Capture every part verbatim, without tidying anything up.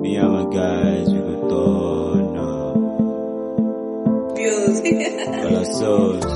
Me and my guys, we go turn up. All our souls.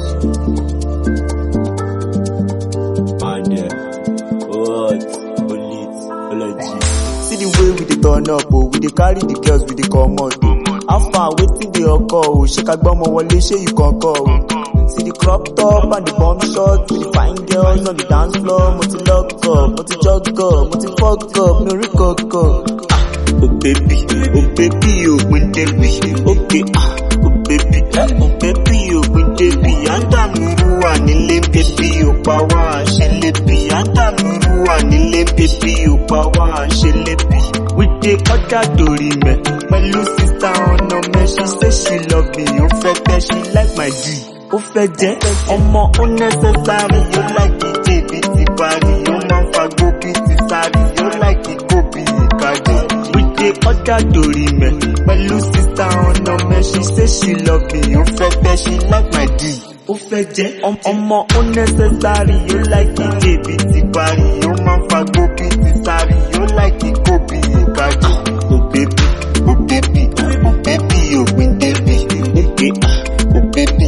And yeah, what? Police, apology. See the way we dey turn up, oh, we dey carry the girls, we dey comot. How far wetin dey occur, oh, shake agbomo wole, shey you concur, oh. See the crop top and the bomb shot, with the fine girls on the dance floor. Mo ti lock up, mo ti jog up, mo ti fuck up, no recoco. Ah, oh baby, oh baby, oh win baby, okay, ah, oh baby, oh baby, oh win baby. Anda nuruwa nile baby, oh power shelebi. Anda nuruwa nile baby, oh power shelebi. We dey order tori me, my little sister on no me. She say she love me, oh fete, she like my D. Ó fẹ́ jẹ́ ọmọ unnecessary, you like the J B T body, you man fago bí ti sáré, you like the Kobe Ìkàdé. We dey order tori me, pẹ̀lú sister ọ̀nà me. She say she love me, ó fẹ́ tẹ́, she like my D. Ó fẹ́ jẹ́ ọmọ unnecessary, you like the J B T body, you man fago bí ti sáré, you like the Kobe Ìkàdé. Oh baby, oh baby, oh baby, oh win baby, okay, oh baby.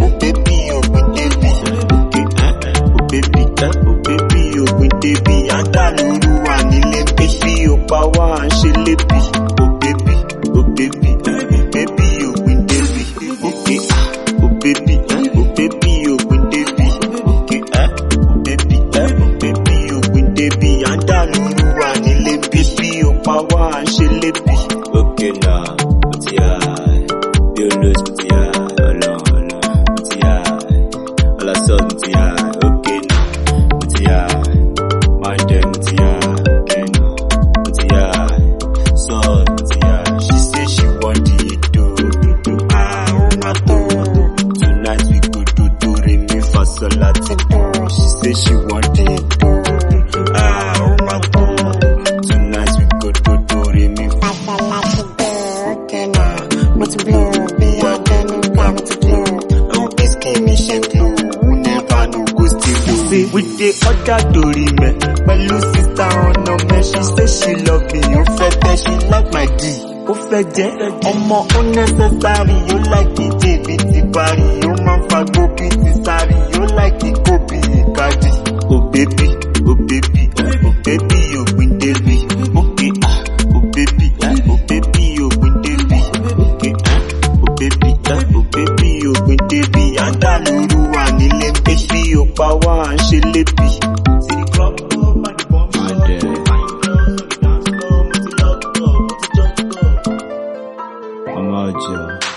Power and she lippy, oh baby, oh baby, oh baby, you win baby, okay, oh baby, oh baby, you win baby, okay, oh baby, oh baby, you win baby, and I know run in baby, oh power and she lippy, Okay now, what's ya? You lose, what's ya? Alone, alone, what's ya? All I saw, what's ya? Okay now, what's ya? My damn, what's ya? Okay now. she say she want the do, do, do, ah, oh my God. Tonight we go do, do, re, mi, fa, sol, la, ti, do. She say she want the do, ah, oh my God. Tonight we go do, do, re, mi, fa, sol, la, ti, do. Okay now, what's blue, be a gun, come to blue. Oh, this game is shame blue, we never know go still do. See, we dey order tori me, pẹ̀lú sister ọ̀nà me. She say she love me, ó fẹ́ tẹ́, she like my D. Ó fẹ́ jẹ́ ọmọ unnecessary, you like the J B T body, you man fago bí ti sáré, you like the Kobe Ìkàdé. Oh baby, oh baby, oh baby, you win baby, okay, ah, oh baby, oh baby, you win baby, okay, ah, oh baby, oh baby, you win baby. And I know you want nile baby, oh power and she lippy. See the crop up and the bomb shot, And uh, fine girls on the dance floor, mo ti lock up, mo ti jog up. I'm out, yo.